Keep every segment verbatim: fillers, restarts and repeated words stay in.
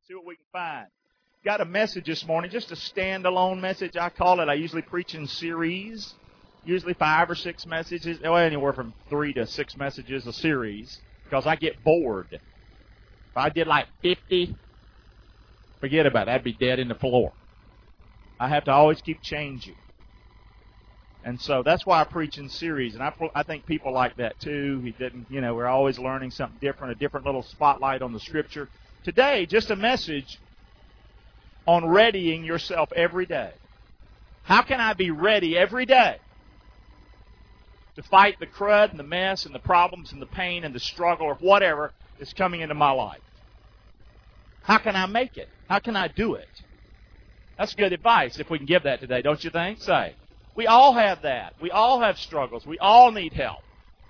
See what we can find. Got a message this morning, just a standalone message, I call it. I usually preach in series, usually five or six messages, well, anywhere from three to six messages a series, because I get bored. If I did like fifty, forget about it. I'd be dead in the floor. I have to always keep changing. And so that's why I preach in series, and I, I think people like that too. He didn't, you know, we're always learning something different, a different little spotlight on the Scripture. Today, just a message on readying yourself every day. How can I be ready every day to fight the crud and the mess and the problems and the pain and the struggle or whatever is coming into my life? How can I make it? How can I do it? That's good advice if we can give that today, don't you think? Say. We all have that. We all have struggles. We all need help.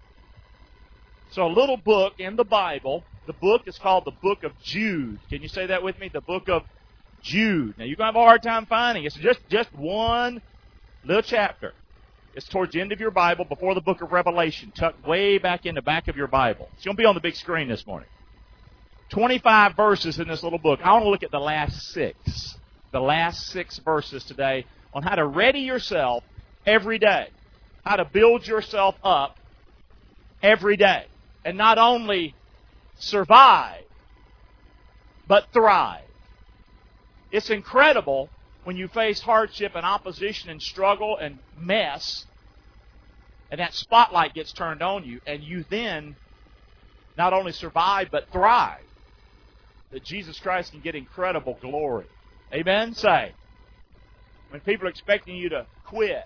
So a little book in the Bible, the book is called the Book of Jude. Can you say that with me? The Book of Jude. Now, you're going to have a hard time finding it. It's just, just one little chapter. It's towards the end of your Bible before the book of Revelation, tucked way back in the back of your Bible. It's going to be on the big screen this morning. twenty-five verses in this little book. I want to look at the last six. The last six verses today on how to ready yourself every day. How to build yourself up every day. And not only survive, but thrive. It's incredible when you face hardship and opposition and struggle and mess, and that spotlight gets turned on you, and you then not only survive, but thrive. That Jesus Christ can get incredible glory. Amen? Say. When people are expecting you to quit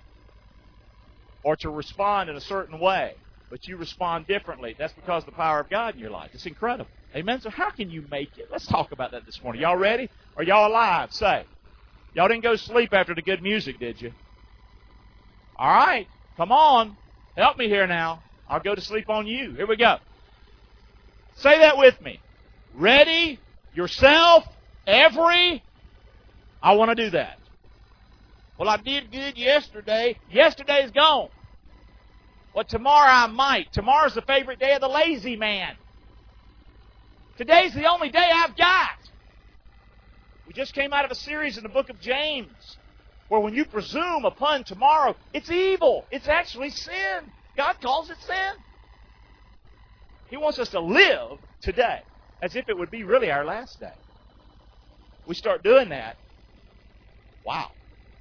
or to respond in a certain way, but you respond differently, that's because of the power of God in your life. It's incredible. Amen? So how can you make it? Let's talk about that this morning. Y'all ready? Are y'all alive? Say. Y'all didn't go to sleep after the good music, did you? All right. Come on. Help me here now. I'll go to sleep on you. Here we go. Say that with me. Ready yourself every... I want to do that. Well, I did good yesterday. Yesterday's gone. Well, tomorrow I might. Tomorrow's the favorite day of the lazy man. Today's the only day I've got. We just came out of a series in the book of James where when you presume upon tomorrow, it's evil. It's actually sin. God calls it sin. He wants us to live today as if it would be really our last day. We start doing that. Wow.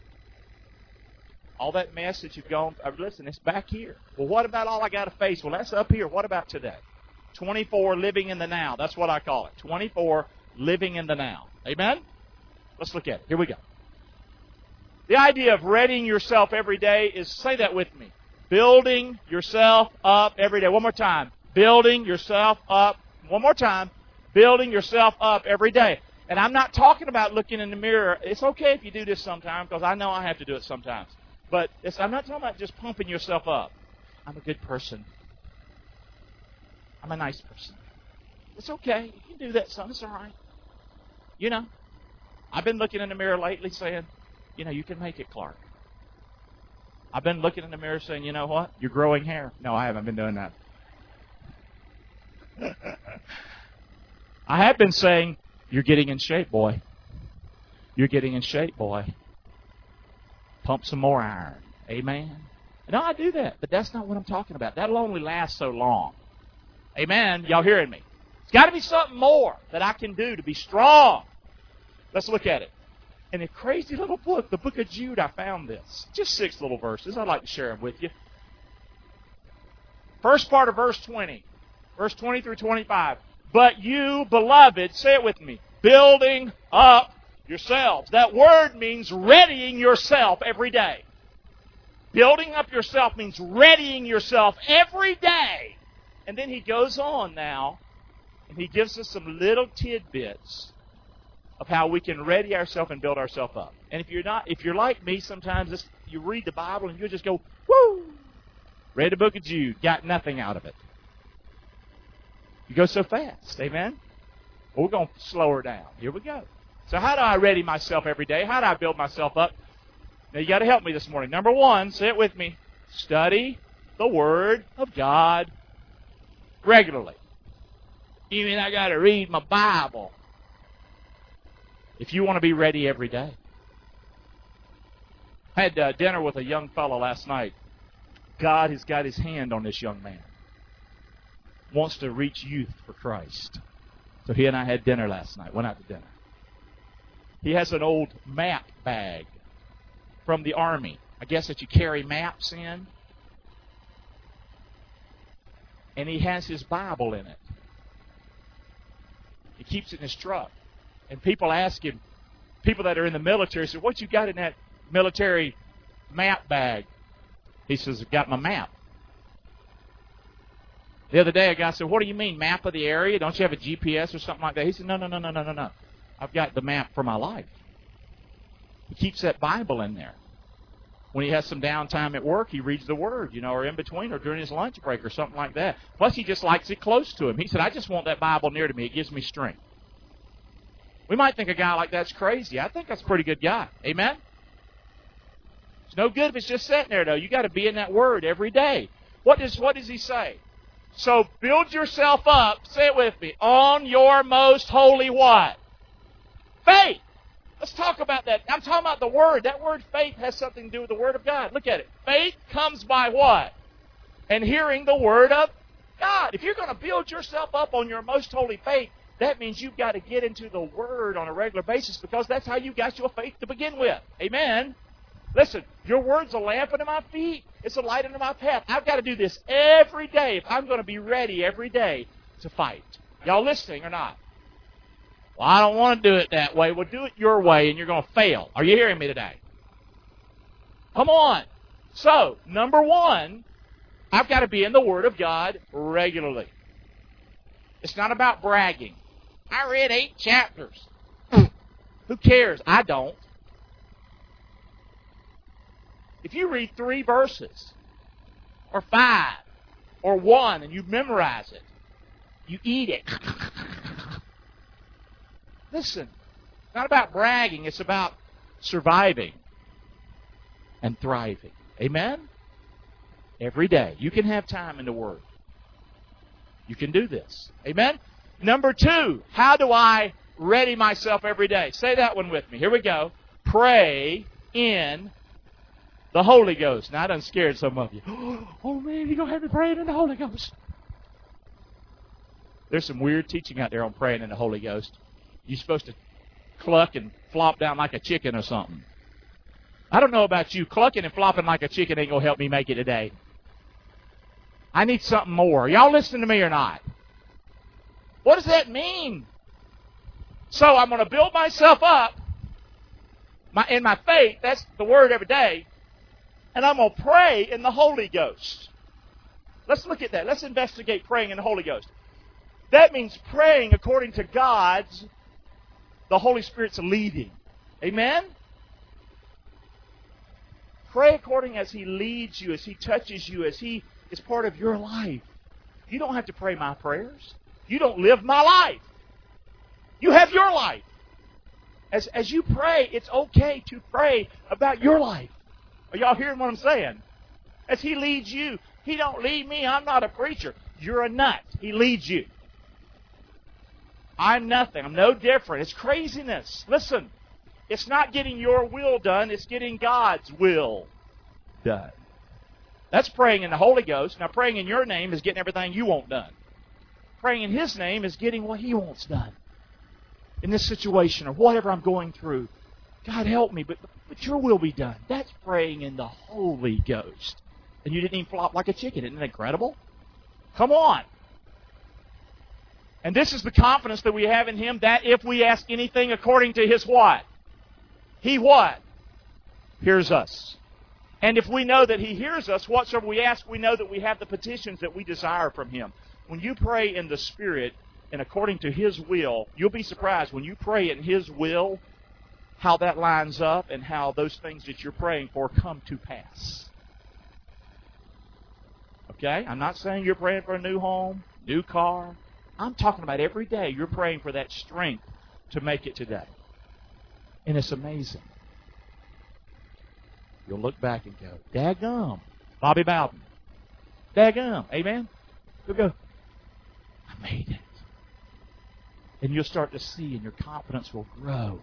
All that mess that you've gone, uh, listen, it's back here. Well, what about all I got to face? Well, that's up here. What about today? twenty-four living in the now. That's what I call it. twenty-four living in the now. Amen? Let's look at it. Here we go. The idea of readying yourself every day is, say that with me, building yourself up every day. One more time. Building yourself up. One more time. Building yourself up every day. And I'm not talking about looking in the mirror. It's okay if you do this sometimes, because I know I have to do it sometimes. But it's, I'm not talking about just pumping yourself up. I'm a good person. I'm a nice person. It's okay. You can do that some. It's all right. You know, I've been looking in the mirror lately saying, you know, you can make it, Clark. I've been looking in the mirror saying, you know what? You're growing hair. No, I haven't been doing that. I have been saying, you're getting in shape, boy. You're getting in shape, boy. Pump some more iron. Amen? No, I do that, but that's not what I'm talking about. That'll only last so long. Amen? Y'all hearing me? It's got to be something more that I can do to be strong. Let's look at it. In a crazy little book, the book of Jude, I found this. Just six little verses. I'd like to share them with you. First part of verse twenty. Verse twenty through twenty-five. But you, beloved, say it with me, building up yourselves. That word means readying yourself every day. Building up yourself means readying yourself every day. And then he goes on now, and he gives us some little tidbits of how we can ready ourselves and build ourselves up. And if you're not, if you're like me, sometimes this, you read the Bible and you just go, woo! Read the book of Jude, got nothing out of it. You go so fast, amen? Well, we're going to slow her down. Here we go. So how do I ready myself every day? How do I build myself up? Now, you got to help me this morning. Number one, say it with me. Study the Word of God regularly. You mean I got to read my Bible? If you want to be ready every day. I had uh, dinner with a young fellow last night. God has got his hand on this young man. Wants to reach youth for Christ. So he and I had dinner last night. Went out to dinner. He has an old map bag from the Army. I guess that you carry maps in. And he has his Bible in it. He keeps it in his truck. And people ask him, people that are in the military, say, what you got in that military map bag? He says, I've got my map. The other day, a guy said, what do you mean, map of the area? Don't you have a G P S or something like that? He said, no, no, no, no, no, no, no. I've got the map for my life. He keeps that Bible in there. When he has some downtime at work, he reads the Word, you know, or in between, or during his lunch break, or something like that. Plus, he just likes it close to him. He said, I just want that Bible near to me. It gives me strength. We might think a guy like that's crazy. I think that's a pretty good guy. Amen? It's no good if it's just sitting there, though. You got to be in that Word every day. What does what does he say? So build yourself up, say it with me, on your most holy what? Faith. Let's talk about that. I'm talking about the Word. That word faith has something to do with the Word of God. Look at it. Faith comes by what? And hearing the Word of God. If you're going to build yourself up on your most holy faith, that means you've got to get into the Word on a regular basis, because that's how you got your faith to begin with. Amen? Listen, your Word's a lamp unto my feet. It's a light unto my path. I've got to do this every day if I'm going to be ready every day to fight. Y'all listening or not? Well, I don't want to do it that way. Well, do it your way, and you're going to fail. Are you hearing me today? Come on. So, number one, I've got to be in the Word of God regularly. It's not about bragging. I read eight chapters. Who cares? I don't. If you read three verses, or five, or one, and you memorize it, you eat it. Listen, it's not about bragging. It's about surviving and thriving. Amen? Every day. You can have time in the Word. You can do this. Amen? Number two, how do I ready myself every day? Say that one with me. Here we go. Pray in the Holy Ghost. Now, I done scared some of you. Oh, man, you're going to have me praying in the Holy Ghost. There's some weird teaching out there on praying in the Holy Ghost. You're supposed to cluck and flop down like a chicken or something. I don't know about you. Clucking and flopping like a chicken ain't going to help me make it today. I need something more. Y'all listening to me or not? What does that mean? So I'm going to build myself up my, in my faith. That's the Word every day. And I'm going to pray in the Holy Ghost. Let's look at that. Let's investigate praying in the Holy Ghost. That means praying according to God's, the Holy Spirit's leading. Amen? Pray according as He leads you, as He touches you, as He is part of your life. You don't have to pray my prayers. You don't live my life. You have your life. As, as you pray, it's okay to pray about your life. Are y'all hearing what I'm saying? As He leads you. He don't lead me. I'm not a preacher. You're a nut. He leads you. I'm nothing. I'm no different. It's craziness. Listen, it's not getting your will done. It's getting God's will done. That's praying in the Holy Ghost. Now, praying in your name is getting everything you want done. Praying in His name is getting what He wants done. In this situation or whatever I'm going through. God, help me, but, but your will be done. That's praying in the Holy Ghost. And you didn't even flop like a chicken. Isn't that incredible? Come on. And this is the confidence that we have in Him, that if we ask anything according to His what? He what? Hears us. And if we know that He hears us, whatsoever we ask, we know that we have the petitions that we desire from Him. When you pray in the Spirit and according to His will, you'll be surprised when you pray in His will, how that lines up and how those things that you're praying for come to pass. Okay? I'm not saying you're praying for a new home, new car. I'm talking about every day you're praying for that strength to make it today. And it's amazing. You'll look back and go, daggum, Bobby Bowden. Daggum, amen? You'll go, I made it. And you'll start to see and your confidence will grow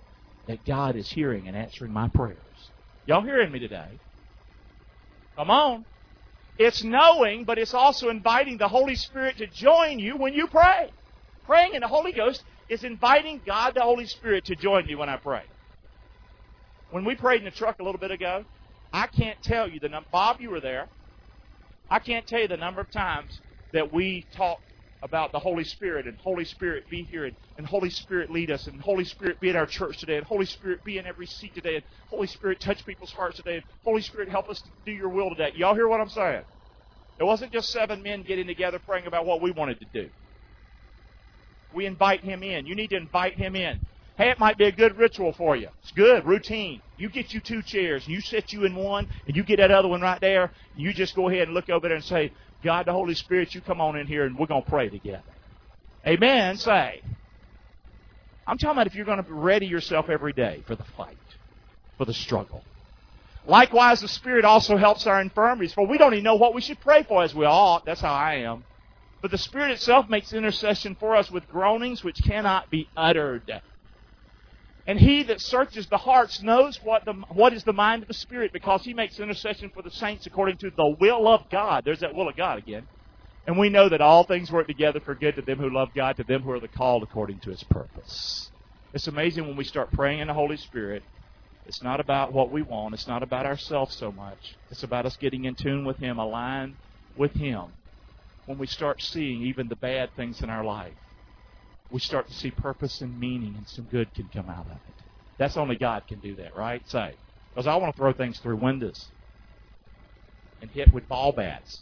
that God is hearing and answering my prayers. Y'all hearing me today? Come on. It's knowing, but it's also inviting the Holy Spirit to join you when you pray. Praying in the Holy Ghost is inviting God, the Holy Spirit, to join me when I pray. When we prayed in the truck a little bit ago, I can't tell you the number. Bob, you were there. I can't tell you the number of times that we talked about the Holy Spirit, and Holy Spirit be here, and, and Holy Spirit lead us, and Holy Spirit be at our church today, and Holy Spirit be in every seat today, and Holy Spirit touch people's hearts today, and Holy Spirit help us to do your will today. Y'all hear what I'm saying? It wasn't just seven men getting together praying about what we wanted to do. We invite Him in. You need to invite Him in. Hey, it might be a good ritual for you. It's good, routine. You get you two chairs, and you sit you in one, and you get that other one right there, and you just go ahead and look over there and say, God, the Holy Spirit, you come on in here, and we're going to pray together. Amen, say. I'm talking about if you're going to ready yourself every day for the fight, for the struggle. Likewise, the Spirit also helps our infirmities, for we don't even know what we should pray for as we ought. That's how I am. But the Spirit itself makes intercession for us with groanings which cannot be uttered. And He that searches the hearts knows what the what is the mind of the Spirit, because He makes intercession for the saints according to the will of God. There's that will of God again. And we know that all things work together for good to them who love God, to them who are the called according to His purpose. It's amazing when we start praying in the Holy Spirit. It's not about what we want. It's not about ourselves so much. It's about us getting in tune with Him, aligned with Him. When we start seeing even the bad things in our life, we start to see purpose and meaning, and some good can come out of it. That's only God can do that, right? Say. Because I want to throw things through windows and hit with ball bats.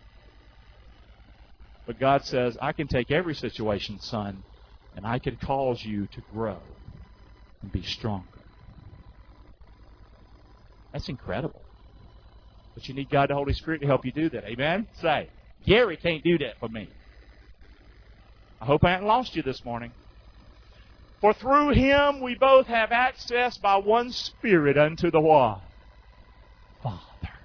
But God says, I can take every situation, son, and I can cause you to grow and be stronger. That's incredible. But you need God, the Holy Spirit, to help you do that. Amen? Say. Gary can't do that for me. I hope I haven't lost you this morning. For through Him we both have access by one Spirit unto the what? Father.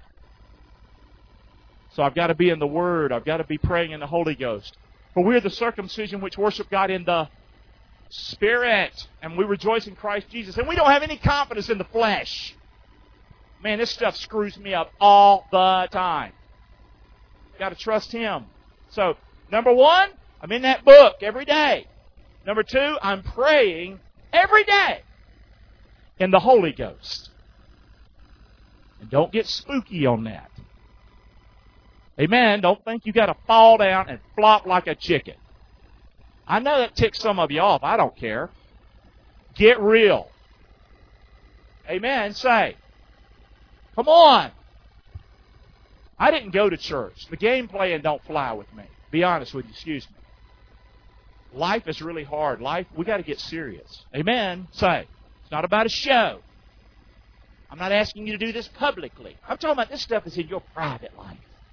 So I've got to be in the Word. I've got to be praying in the Holy Ghost. For we are the circumcision which worship God in the Spirit. And we rejoice in Christ Jesus. And we don't have any confidence in the flesh. Man, this stuff screws me up all the time. Got to trust Him. So, number one, I'm in that book every day. Number two, I'm praying every day in the Holy Ghost. And don't get spooky on that. Amen. Don't think you got to fall down and flop like a chicken. I know that ticks some of you off. I don't care. Get real. Amen. Say. Come on. I didn't go to church. The game playing don't fly with me. Be honest with you. Excuse me. Life is really hard. Life, we got to get serious. Amen. Say. It's not about a show. I'm not asking you to do this publicly. I'm talking about this stuff is in your private life.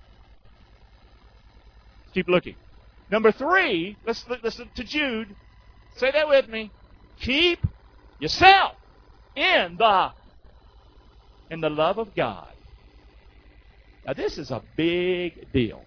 Keep looking. Number three, let's listen to Jude. Say that with me. Keep yourself in the in the love of God. Now, this is a big deal.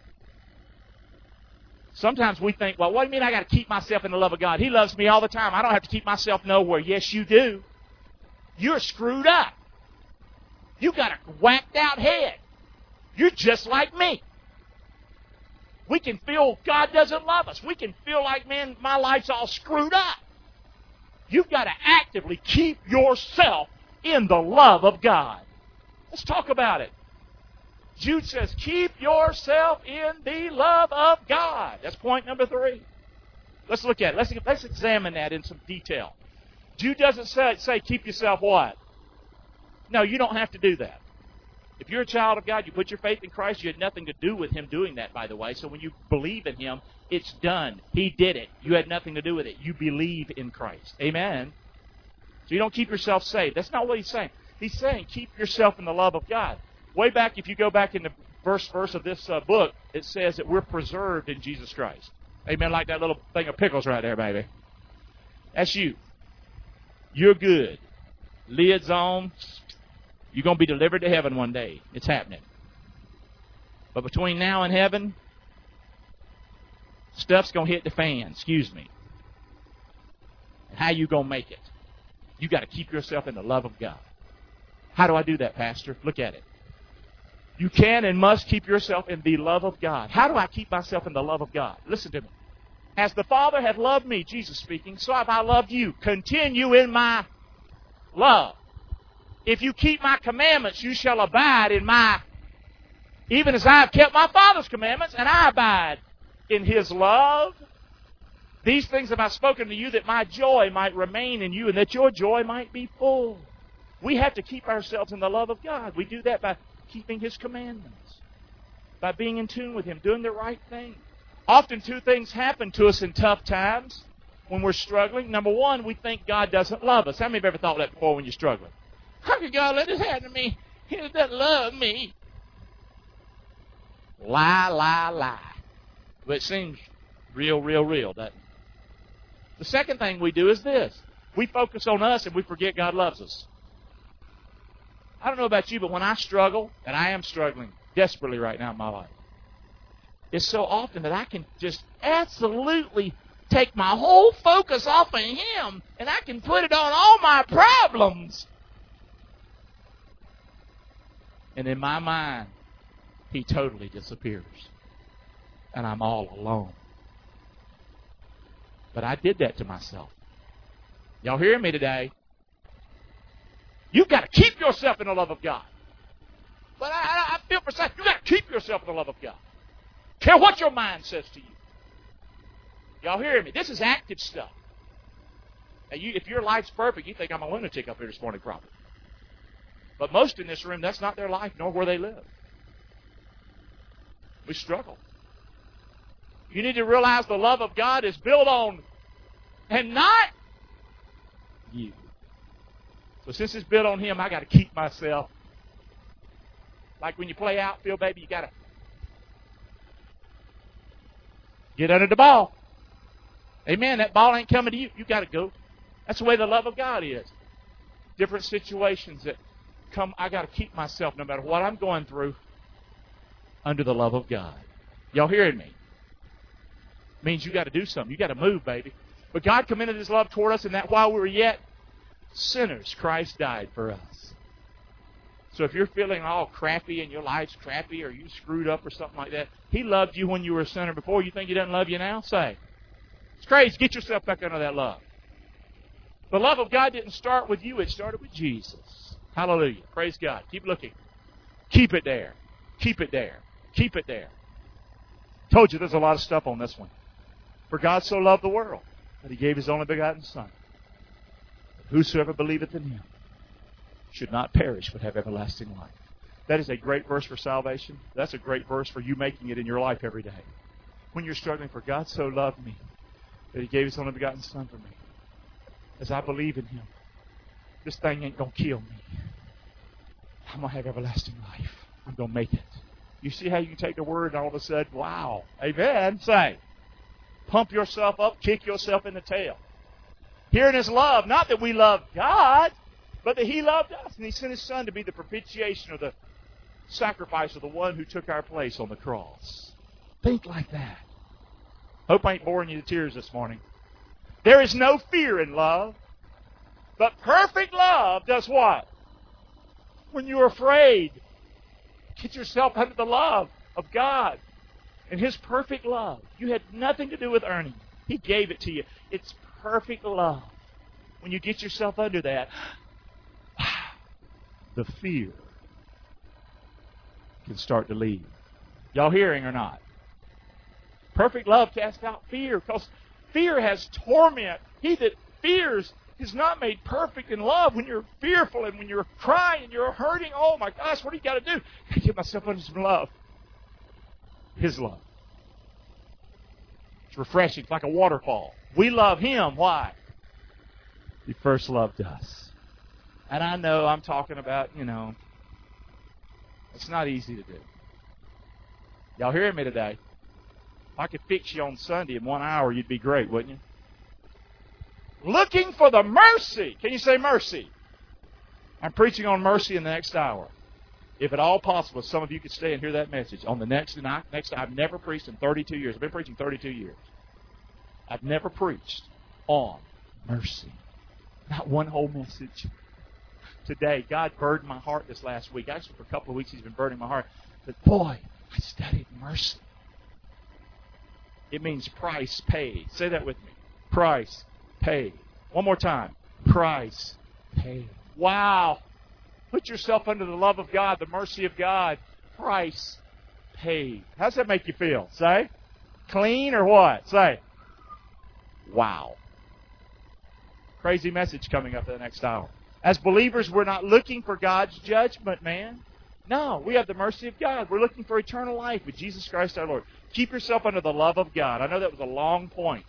Sometimes we think, well, what do you mean I got to keep myself in the love of God? He loves me all the time. I don't have to keep myself nowhere. Yes, you do. You're screwed up. You got a whacked out head. You're just like me. We can feel God doesn't love us. We can feel like, man, my life's all screwed up. You've got to actively keep yourself in the love of God. Let's talk about it. Jude says, keep yourself in the love of God. That's point number three. Let's look at it. Let's, let's examine that in some detail. Jude doesn't say, say, keep yourself what? No, you don't have to do that. If you're a child of God, you put your faith in Christ, you had nothing to do with Him doing that, by the way. So when you believe in Him, it's done. He did it. You had nothing to do with it. You believe in Christ. Amen? So you don't keep yourself saved. That's not what he's saying. He's saying keep yourself in the love of God. Way back, if you go back in the first verse of this uh, book, it says that we're preserved in Jesus Christ. Amen? Like that little thing of pickles right there, baby. That's you. You're good. Lids on. You're going to be delivered to heaven one day. It's happening. But between now and heaven, stuff's going to hit the fan. Excuse me. And how you going to make it? You got to keep yourself in the love of God. How do I do that, Pastor? Look at it. You can and must keep yourself in the love of God. How do I keep myself in the love of God? Listen to me. As the Father hath loved me, Jesus speaking, so have I loved you. Continue in my love. If you keep my commandments, you shall abide in my, even as I have kept my Father's commandments, and I abide in His love. These things have I spoken to you, that my joy might remain in you, and that your joy might be full. We have to keep ourselves in the love of God. We do that by keeping His commandments, by being in tune with Him, doing the right thing. Often two things happen to us in tough times when we're struggling. Number one, we think God doesn't love us. How many of you have ever thought that before when you're struggling? How could God let this happen to me? He doesn't love me. Lie, lie, lie. But it seems real, real, real, doesn't it? The second thing we do is this. We focus on us and we forget God loves us. I don't know about you, but when I struggle, and I am struggling desperately right now in my life, it's so often that I can just absolutely take my whole focus off of Him, and I can put it on all my problems. And in my mind, He totally disappears. And I'm all alone. But I did that to myself. Y'all hearing me today? You've got to keep yourself in the love of God. But I, I, I feel for saying, you've got to keep yourself in the love of God. Care what your mind says to you. Y'all hearing me? This is active stuff. Now, you, if your life's perfect, you think I'm a lunatic up here this morning, probably. But most in this room, that's not their life, nor where they live. We struggle. You need to realize the love of God is built on, and not you. So since it's built on Him, I got to keep myself. Like when you play outfield, baby, you got to get under the ball. Amen. That ball ain't coming to you. You got to go. That's the way the love of God is. Different situations that come, I got to keep myself, no matter what I'm going through, under the love of God. Y'all hearing me? Means you got to do something. You got to move, baby. But God commended His love toward us in that while we were yet sinners, Christ died for us. So if you're feeling all crappy and your life's crappy or you screwed up or something like that, He loved you when you were a sinner before. You think He doesn't love you now? Say. It's crazy. Get yourself back under that love. The love of God didn't start with you. It started with Jesus. Hallelujah. Praise God. Keep looking. Keep it there. Keep it there. Keep it there. Told you there's a lot of stuff on this one. For God so loved the world that He gave His only begotten Son. Whosoever believeth in Him should not perish but have everlasting life. That is a great verse for salvation. That's a great verse for you making it in your life every day. When you're struggling, for God so loved me that He gave His only begotten Son for me. As I believe in Him, this thing ain't going to kill me. I'm going to have everlasting life. I'm going to make it. You see how you can take the word and all of a sudden, wow. Amen. Say. Pump yourself up, kick yourself in the tail. Here in His love, not that we love God, but that He loved us. And He sent His Son to be the propitiation or the sacrifice of the one who took our place on the cross. Think like that. Hope I ain't boring you to tears this morning. There is no fear in love. But perfect love does what? When you're afraid, get yourself under the love of God and His perfect love. You had nothing to do with earning. He gave it to you. It's perfect love. When you get yourself under that, the fear can start to leave. Y'all hearing or not? Perfect love casts out fear, because fear has torment. He that fears is not made perfect in love. When you're fearful and when you're crying and you're hurting, oh my gosh, what do you got to do? I get myself under some love. His love. It's refreshing. It's like a waterfall. We love Him. Why? He first loved us. And I know I'm talking about, you know, it's not easy to do. Y'all hearing me today? If I could fix you on Sunday in one hour, you'd be great, wouldn't you? Looking for the mercy. Can you say mercy? I'm preaching on mercy in the next hour. If at all possible, some of you could stay and hear that message. On the next night, next I've never preached in thirty-two years. I've been preaching thirty-two years. I've never preached on mercy. Not one whole message. Today, God burdened my heart this last week. Actually, for a couple of weeks, He's been burdening my heart. But boy, I studied mercy. It means price paid. Say that with me. Price paid. One more time. Price paid. Wow. Put yourself under the love of God, the mercy of God. Price paid. How does that make you feel? Say. Clean or what? Say. Wow. Crazy message coming up in the next hour. As believers, we're not looking for God's judgment, man. No, we have the mercy of God. We're looking for eternal life with Jesus Christ our Lord. Keep yourself under the love of God. I know that was a long point.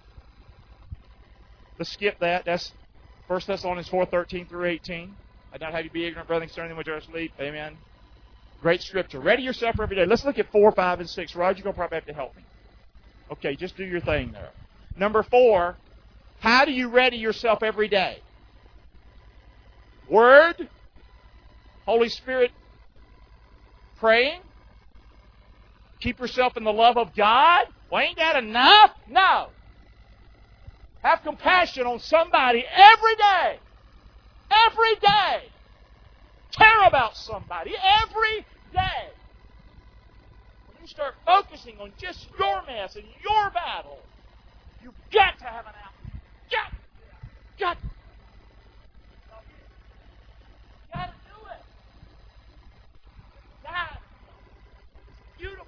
Let's skip that. That's First Thessalonians four, thirteen through eighteen. I don't have you be ignorant, brethren, concerning them which are asleep. Amen. Great scripture. Ready yourself for every day. Let's look at four, five, and six. Rod, you're going to probably have to help me. Okay, just do your thing there. Number four, how do you ready yourself every day? Word, Holy Spirit, praying, keep yourself in the love of God. Well, ain't that enough? No. Have compassion on somebody every day. Every day. Care about somebody every day. When you start focusing on just your mess and your battle, you've got to have an outlet. Got, got, got to do it. That is beautiful.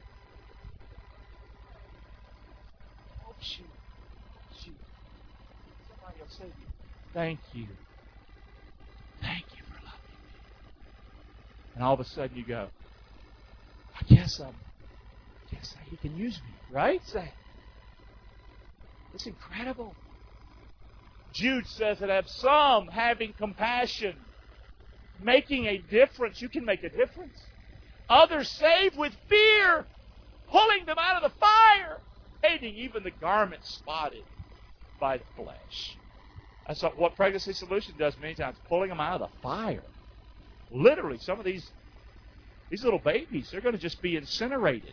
Oh, shoot. Shoot. Somebody will say to you, thank you. Thank you for loving me. And all of a sudden you go, I guess I'm, I guess He can use me, right? Say, it's incredible. Jude says that if some having compassion, making a difference, you can make a difference. Others saved with fear, pulling them out of the fire, hating even the garment spotted by the flesh. That's what Pregnancy Solution does many times, pulling them out of the fire. Literally, some of these these little babies, they're going to just be incinerated,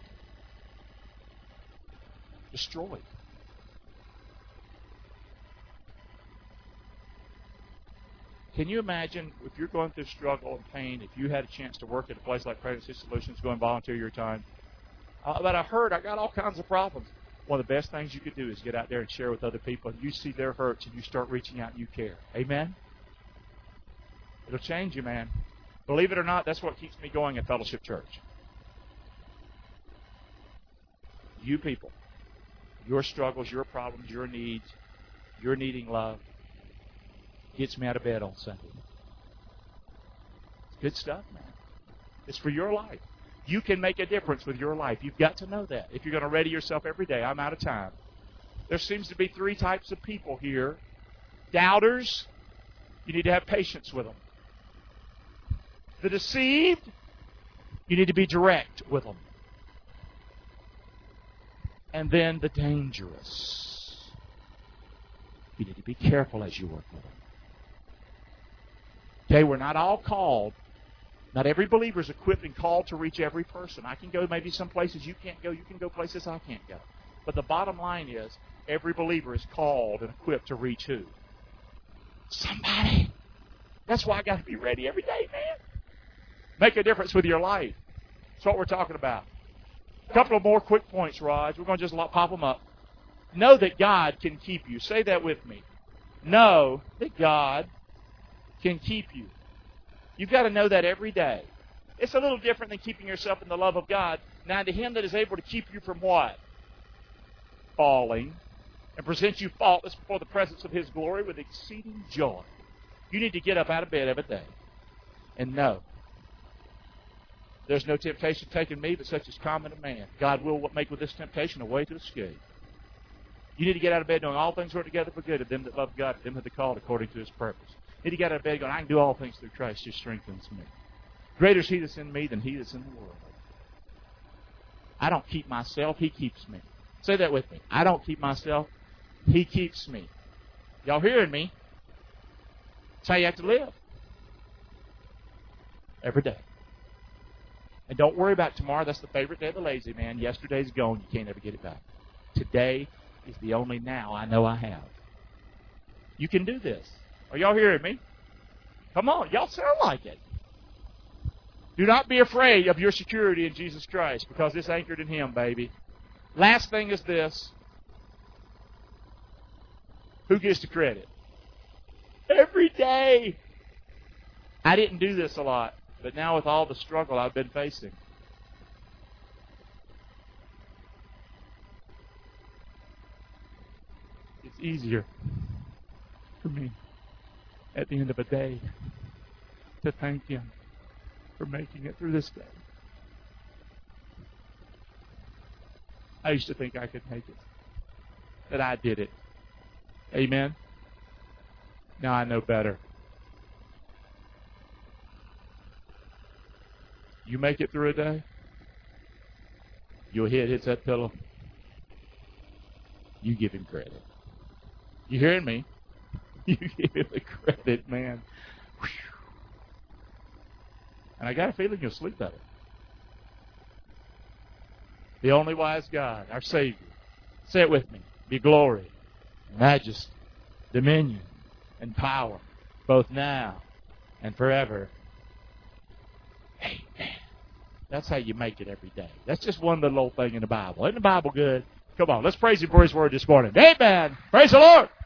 destroyed. Can you imagine if you're going through struggle and pain, if you had a chance to work at a place like Pregnancy Solutions, go and volunteer your time? Uh, but I heard I got all kinds of problems. One of the best things you could do is get out there and share with other people. And you see their hurts and you start reaching out and you care. Amen? It'll change you, man. Believe it or not, that's what keeps me going at Fellowship Church. You people, your struggles, your problems, your needs, your needing love, gets me out of bed on Sunday. It's good stuff, man. It's for your life. You can make a difference with your life. You've got to know that. If you're going to ready yourself every day, I'm out of time. There seems to be three types of people here. Doubters, you need to have patience with them. The deceived, you need to be direct with them. And then the dangerous, you need to be careful as you work with them. Okay, we're not all called. Not every believer is equipped and called to reach every person. I can go maybe some places you can't go. You can go places I can't go. But the bottom line is, every believer is called and equipped to reach who? Somebody. That's why I got to be ready every day, man. Make a difference with your life. That's what we're talking about. A couple of more quick points, Raj. We're going to just pop them up. Know that God can keep you. Say that with me. Know that God can keep you. You've got to know that every day. It's a little different than keeping yourself in the love of God. Now, to Him that is able to keep you from what? Falling. And present you faultless before the presence of His glory with exceeding joy. You need to get up out of bed every day and know there's no temptation taken me, but such is common to man. God will make with this temptation a way to escape. You need to get out of bed knowing all things work together for good of them that love God, them that are called according to His purpose. You need to get out of bed going, I can do all things through Christ who strengthens me. Greater is He that's in me than he that's in the world. I don't keep myself, He keeps me. Say that with me. I don't keep myself, He keeps me. Y'all hearing me? That's how you have to live. Every day. And don't worry about tomorrow. That's the favorite day of the lazy man. Yesterday's gone. You can't ever get it back. Today is the only now I know I have. You can do this. Are y'all hearing me? Come on, y'all sound like it. Do not be afraid of your security in Jesus Christ, because it's anchored in Him, baby. Last thing is this. Who gets the credit? Every day. I didn't do this a lot, but now with all the struggle I've been facing, it's easier for me at the end of a day to thank Him for making it through this day. I used to think I could make it, that I did it. Amen? Now I know better. You make it through a day, your head hits that pillow, you give Him credit. You hearing me? You give Him the credit, man. Whew. And I got a feeling you'll sleep better. The only wise God, our Savior. Say it with me. Be glory, majesty, dominion, and power, both now and forever. Amen. That's how you make it every day. That's just one little old thing in the Bible. Isn't the Bible good? Come on, let's praise Him for His word this morning. Amen. Praise the Lord.